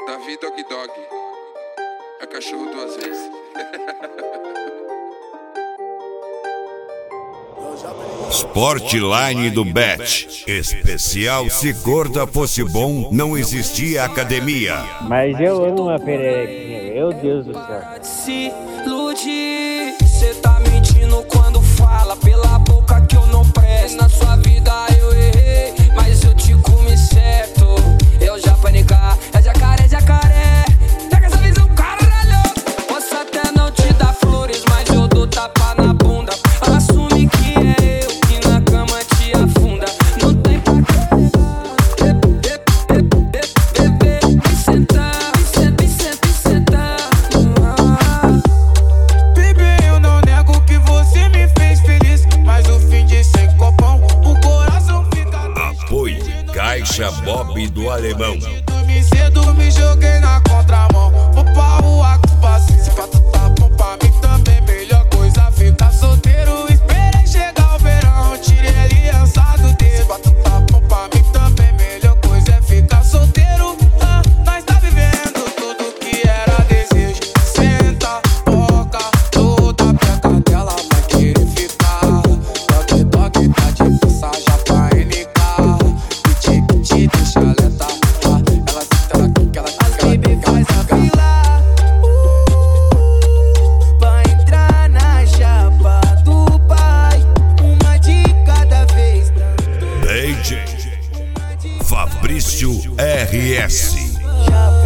Davi Dog Dog. É cachorro duas vezes. Sportline do Bet. Especial Se Gorda Fosse Bom, não existia academia. Mas eu amo uma pererequinha, meu Deus do céu. Se iludir, cê tá mentindo quando fala pela boca que eu não presto. Na sua vida eu errei, mas eu te comi certo. Eu já panicar, é jacaré, jacaré. Pega essa visão, caralho. Posso até não te dar flores, mas eu dou tapa na bunda. Assume que é eu que na cama te afunda. Não tem pra me sentar, me sentar. Baby, eu não nego que você me fez feliz, mas o fim de sem copão, o coração fica triste. Apoio Caixa Bob do Alemão. Dormi cedo, me joguei na contramão. Vou pra rua com paciência. Se pra tu tá bom pra mim também, melhor coisa ficar solteiro. Esperei chegar o verão, tirei aliança do dedo. Se pra tu tá bom pra mim também, melhor coisa é ficar solteiro. Nós tá vivendo tudo que era desejo. Senta, boca, toda peca dela vai querer ficar. Dog, dog, tá de passagem pra NK. Te deixa alerta. Ela senta, ela quica, ela baby faz a fila pra entrar na chapa do pai. Uma de cada vez. DJ Fabrício RS. Chapa